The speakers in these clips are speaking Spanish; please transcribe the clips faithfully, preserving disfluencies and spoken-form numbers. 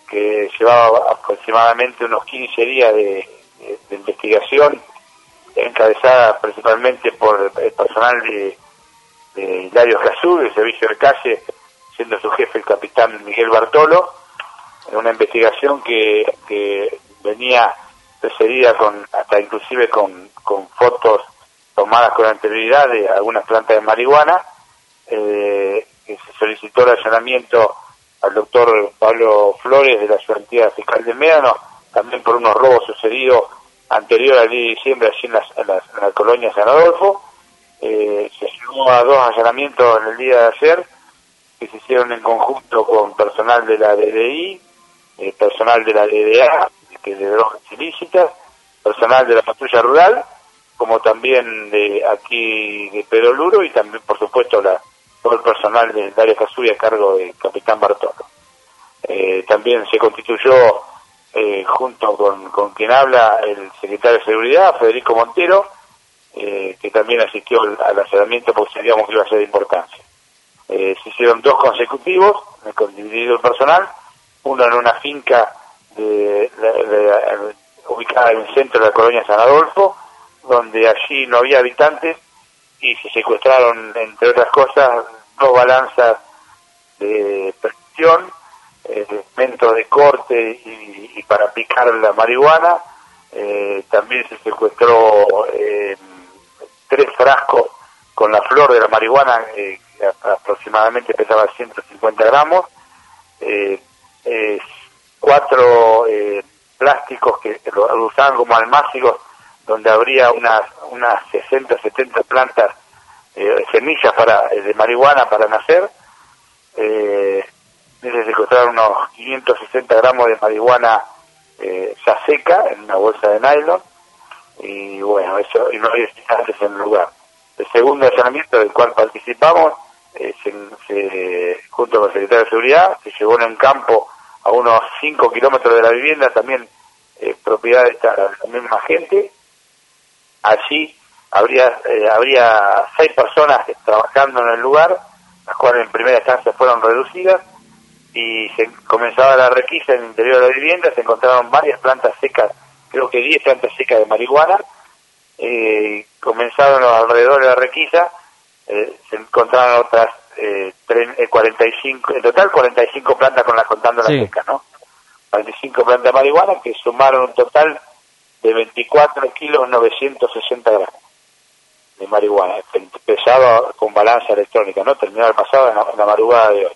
que llevaba aproximadamente unos quince días de, de, de investigación, encabezada principalmente por el personal de, de Hilario Escazú, del servicio de calle, siendo su jefe el capitán Miguel Bartolo, en una investigación que, que venía precedida con, hasta inclusive con, con fotos tomadas con anterioridad de algunas plantas de marihuana, eh, que se solicitó el allanamiento al doctor Pablo Flores de la Ayudantía Fiscal de Médano, también por unos robos sucedidos anterior al diez de diciembre allí en la, en la, en la colonia San Adolfo. Eh, se llegó a dos allanamientos en el día de ayer, que se hicieron en conjunto con personal de la D D I, eh, personal de la D D A, que de drogas ilícitas, personal de la patrulla rural, como también de aquí de Pedro Luro, y también, por supuesto, la, todo el personal del área Casubi a cargo del capitán Bartolo. Eh, también se constituyó, eh, junto con, con quien habla, el secretario de Seguridad, Federico Montero, eh, que también asistió al, al allanamiento porque sabíamos que iba a ser de importancia. Eh, se hicieron dos consecutivos, con dividido el personal, uno en una finca de, de, de, de, ubicada en el centro de la colonia San Adolfo, donde allí no había habitantes, y se secuestraron, entre otras cosas, dos balanzas de precisión, eh, elementos de corte y, y para picar la marihuana. Eh, también se secuestró eh, tres frascos con la flor de la marihuana, eh, que aproximadamente pesaba ciento cincuenta gramos, eh, eh, cuatro eh, plásticos que lo, lo usaban como almácigos, donde habría unas unas sesenta, setenta plantas, eh, semillas para eh, de marihuana para nacer. Eh, se secuestraron unos quinientos sesenta gramos de marihuana eh, ya seca en una bolsa de nylon, y bueno, eso, y no había estudiantes en el lugar. El segundo allanamiento del cual participamos, eh, se, se, junto con el secretario de Seguridad, se llevó en campo a unos cinco kilómetros de la vivienda, también eh, propiedad de esta la misma gente. Allí habría eh, habría seis personas trabajando en el lugar, las cuales en primera instancia fueron reducidas, y se comenzaba la requisa en el interior de la vivienda. Se encontraron varias plantas secas, creo que diez plantas secas de marihuana. Eh, comenzaron alrededor de la requisa, eh, se encontraron otras eh, cuarenta y cinco, en total cuarenta y cinco plantas con las contando sí. la seca, ¿no? cuarenta y cinco plantas de marihuana que sumaron un total de veinticuatro kilos novecientos sesenta gramos de marihuana, pesado con balanza electrónica, ¿no? Terminó el pasado en la, en la madrugada de hoy.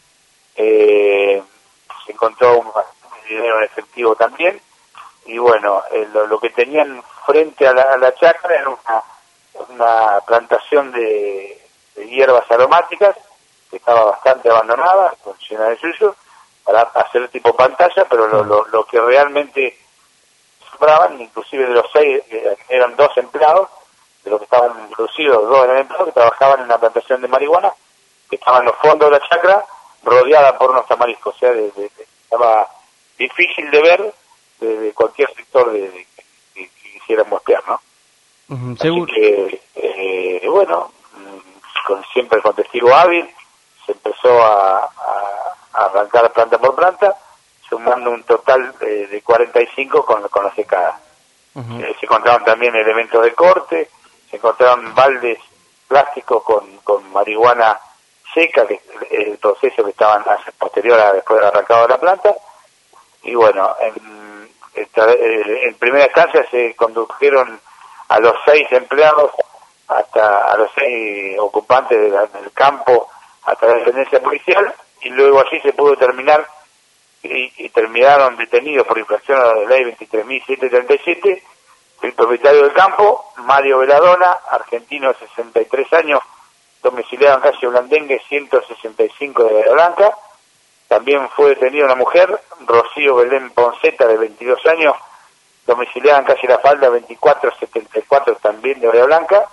Eh, se encontró un dinero en efectivo también, y bueno, eh, lo, lo que tenían frente a la, a la chacra era una, una plantación de, de hierbas aromáticas que estaba bastante abandonada, llena de suyo, para hacer tipo pantalla, pero lo, lo, lo que realmente sobraban, inclusive de los seis, eh, eran dos empleados, de los que estaban reducidos, dos eran empleados que trabajaban en una plantación de marihuana, que estaba en los fondos de la chacra, rodeada por unos tamariscos, o sea, de, de, de, estaba difícil de ver desde cualquier sector de, de, que, que quisiera mostrar, ¿no? Uh-huh, Así seguro. que, eh, bueno, con, siempre con testigo hábil, se empezó a, a, a arrancar planta por planta, sumando un total eh, de cuarenta y cinco con, con la secada. Uh-huh. Eh, se encontraron también elementos de corte, se encontraron baldes plásticos con, con marihuana seca, que es el proceso que estaban posterior a después de arrancado de la planta. Y bueno, en, esta, en primera instancia se condujeron a los seis empleados, hasta a los seis ocupantes de la, del campo, hasta la dependencia policial, y luego allí se pudo terminar, y, y terminaron detenidos por infracción a la ley veintitrés mil setecientos treinta y siete, el propietario del campo, Mario Veladona, argentino de sesenta y tres años, domiciliado en calle Blandengue ciento sesenta y cinco de Bahía Blanca. También fue detenida una mujer, Rocío Belén Ponceta, de veintidós años, domiciliada en calle La Falda veinticuatro setenta y cuatro, también de Bahía Blanca.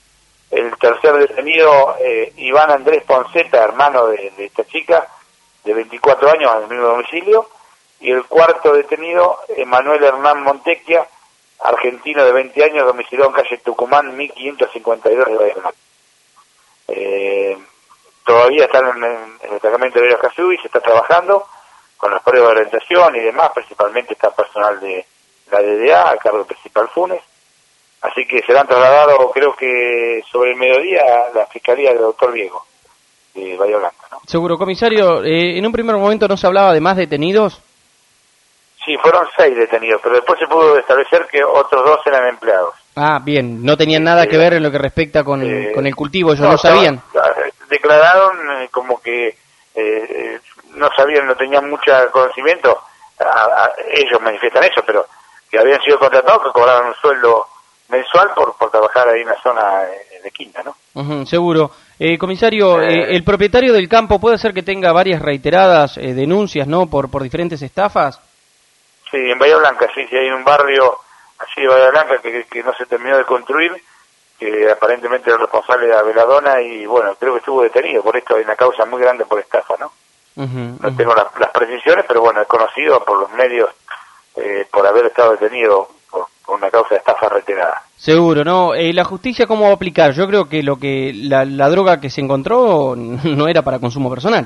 El tercer detenido, eh, Iván Andrés Ponceta, hermano de, de esta chica, de veinticuatro años, en el mismo domicilio. Y el cuarto detenido, Emanuel Hernán Montequia, argentino de veinte años, domiciliado en calle Tucumán mil quinientos cincuenta y dos de Bahía Blanca. Eh, todavía están en, en el destacamento de Escazú y se está trabajando con las pruebas de orientación y demás, principalmente está personal de la D D A, a cargo del principal Funes. Así que serán trasladados, creo que sobre el mediodía, a la Fiscalía del doctor Diego, de Bahía Blanca, ¿no? Seguro, comisario, eh, en un primer momento no se hablaba de más detenidos. Sí, fueron seis detenidos, pero después se pudo establecer que otros dos eran empleados. Ah, bien, no tenían nada que ver en lo que respecta con, eh, con el cultivo, ellos no, no sabían. Declararon eh, como que eh, no sabían, no tenían mucho conocimiento, a, a, ellos manifiestan eso, pero que habían sido contratados, que cobraban un sueldo mensual por, por trabajar ahí en la zona de Quinta, ¿no? Uh-huh, seguro. Eh, comisario, eh, eh, el propietario del campo puede ser que tenga varias reiteradas eh, denuncias, ¿no?, por, por diferentes estafas. Sí, en Bahía Blanca, sí, sí, hay un barrio así de Bahía Blanca que, que no se terminó de construir, que aparentemente era el responsable de la Veladona y bueno, creo que estuvo detenido, por esto hay una causa muy grande por estafa, ¿no? Uh-huh, no uh-huh. tengo las, las precisiones, pero bueno, es conocido por los medios eh, por haber estado detenido por, por una causa de estafa reiterada. Seguro, ¿no? Eh, ¿La justicia cómo va a aplicar? Yo creo que lo que la, la droga que se encontró no era para consumo personal.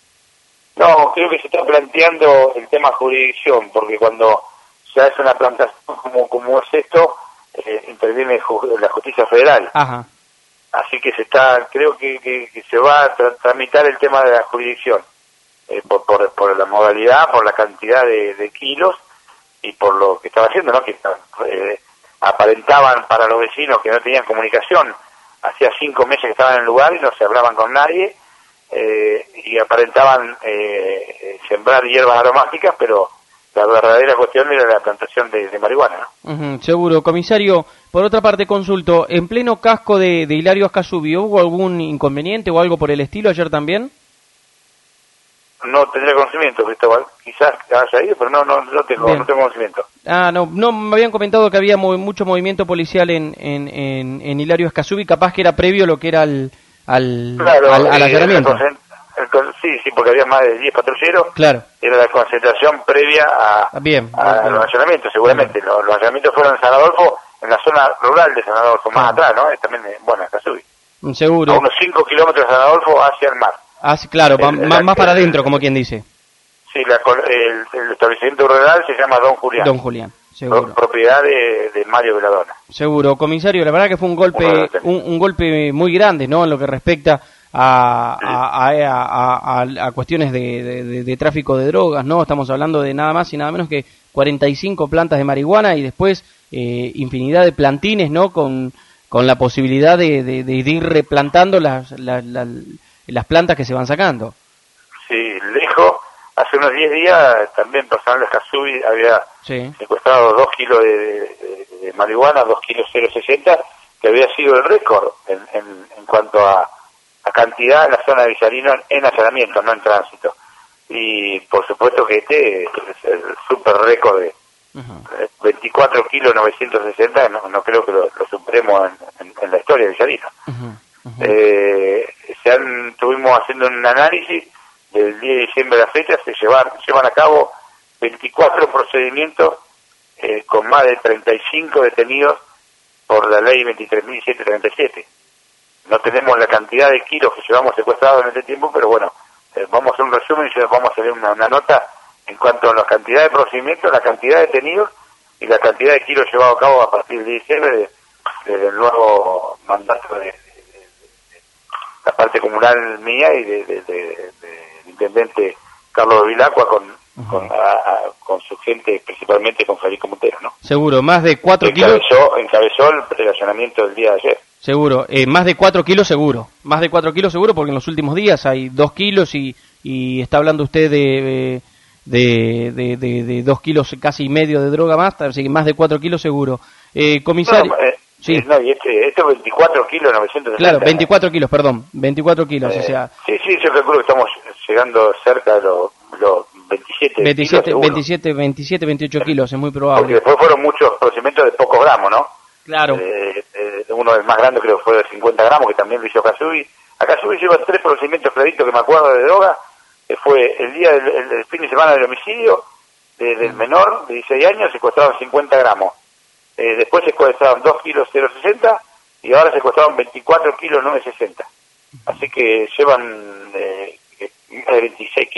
No, creo que se está planteando el tema jurisdicción, porque cuando se hace una plantación como, como es esto, eh, interviene la justicia federal. Ajá. Así que se está, creo que, que, que se va a tra tramitar el tema de la jurisdicción, eh, por, por, por la modalidad, por la cantidad de, de kilos y por lo que estaba haciendo, ¿no? Que eh, aparentaban para los vecinos que no tenían comunicación. Hacía cinco meses que estaban en el lugar y no se hablaban con nadie. Eh, y aparentaban eh, sembrar hierbas aromáticas, pero la verdadera cuestión era la plantación de, de marihuana, ¿no? Uh-huh, seguro. Comisario, por otra parte consulto, ¿en pleno casco de, de Hilario Ascasubi hubo algún inconveniente o algo por el estilo ayer también? No tendría conocimiento, Cristóbal, quizás haya ido, pero no no, no, tengo, no tengo conocimiento. Ah, no, no, me habían comentado que había muy, mucho movimiento policial en, en, en, en Hilario Ascasubi, capaz que era previo lo que era el... al, claro, al, al allanamiento. El, el, el, sí, sí, porque había más de diez patrulleros. Claro. Era la concentración previa a, bien, a bien. los allanamientos, seguramente. Los, los allanamientos fueron en San Adolfo, en la zona rural de San Adolfo, más claro. atrás, ¿no? Es también, bueno, Ascasubi. Seguro. A unos cinco kilómetros de San Adolfo hacia el mar. Ah, sí, claro, el, el, más, el, más para adentro, como quien dice. Sí, la, el, el establecimiento rural se llama Don Julián. Don Julián. Seguro. Propiedad de, de Mario Veladona. Seguro, comisario, la verdad que fue un golpe un, un golpe muy grande, ¿no?, en lo que respecta a, sí. a, a, a, a, a cuestiones de, de, de tráfico de drogas, ¿no? Estamos hablando de nada más y nada menos que cuarenta y cinco plantas de marihuana y después eh, infinidad de plantines, ¿no?, con, con la posibilidad de, de, de ir replantando las, las, las, las plantas que se van sacando. Sí, lejos. Hace unos diez días también personal de Ascasubi había sí. secuestrado dos kilos de, de, de marihuana, dos kilos cero sesenta, que había sido el récord en, en, en cuanto a, a cantidad en la zona de Villarino en allanamiento, no en tránsito. Y por supuesto que este es el super récord de uh-huh. veinticuatro kilos novecientos sesenta, no, no creo que lo, lo superemos en, en, en la historia de Villarino. Uh-huh. Uh-huh. Eh, se han, estuvimos haciendo un análisis del diez de diciembre de la fecha, se llevan, llevan a cabo veinticuatro procedimientos eh, con más de treinta y cinco detenidos por la ley veintitrés mil setecientos treinta y siete. No tenemos la cantidad de kilos que llevamos secuestrados en este tiempo, pero bueno, eh, vamos a hacer un resumen y vamos a hacer una, una nota en cuanto a la cantidad de procedimientos, la cantidad de detenidos y la cantidad de kilos llevados a cabo a partir de diciembre de, de, del nuevo mandato de, de, de, de la parte comunal mía y de, de, de, de intendente Carlos Vilacua con, uh-huh. con, a, a, con su gente, principalmente con Federico Montero, ¿no? Seguro, más de cuatro encabezó, kilos. Encabezó el relacionamiento del día de ayer. Seguro, eh, más de cuatro kilos seguro, más de cuatro kilos seguro, porque en los últimos días hay dos kilos y, y está hablando usted de, de, de, de, de dos kilos casi y medio de droga más, así que más de cuatro kilos seguro. Eh, comisario... No, eh, sí. Eh, no, y este, este veinticuatro kilos novecientos sesenta. Claro, veinticuatro kilos, perdón, veinticuatro kilos, eh, o sea... Sí, sí, yo calculo que estamos llegando cerca de los, los veintisiete, veintisiete, kilos, veintisiete, veintisiete, veintiocho kilos, es muy probable. Porque después fueron muchos procedimientos de pocos gramos, ¿no? Claro. Eh, eh, uno del más grande creo que fue de cincuenta gramos, que también lo hizo Ascasubi. Ascasubi lleva tres procedimientos créditos que me acuerdo de droga, que fue el día del el, el fin de semana del homicidio de, del menor de dieciséis años, secuestraron cincuenta gramos. Eh, después secuestraron dos kilos cero sesenta y ahora secuestraron veinticuatro kilos novecientos sesenta. Así que llevan eh, más de veintiséis kilos.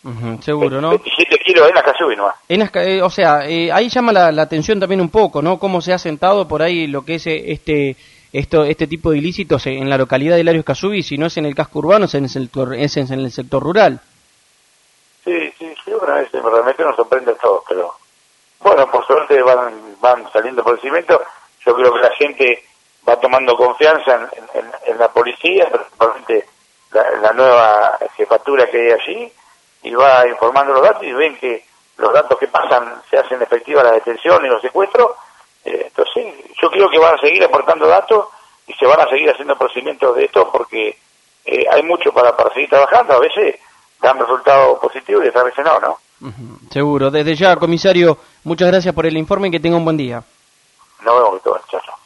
Uh-huh, seguro, ¿no? veintisiete kilos en Ascasubi nomás. En Asca, eh, o sea, eh, ahí llama la, la atención también un poco, ¿no? Cómo se ha sentado por ahí lo que es este esto este tipo de ilícitos en la localidad de Hilario Ascasubi, si no es en el casco urbano, es en el sector, es en el sector rural. Sí, sí, sí, bueno, es, realmente nos sorprende a todos, pero bueno, por suerte van van saliendo por el cimiento. Yo creo que la gente va tomando confianza en, en, en la policía, principalmente la, la nueva jefatura que hay allí, y va informando los datos y ven que los datos que pasan se hacen efectiva la detención y los secuestros. Eh, entonces yo creo que van a seguir aportando datos y se van a seguir haciendo procedimientos de esto porque eh, hay mucho para, para seguir trabajando. A veces dan resultados positivos y otras veces no, ¿no? Uh-huh, seguro. Desde ya, comisario, muchas gracias por el informe y que tenga un buen día. Nos vemos, todo, chao, chao.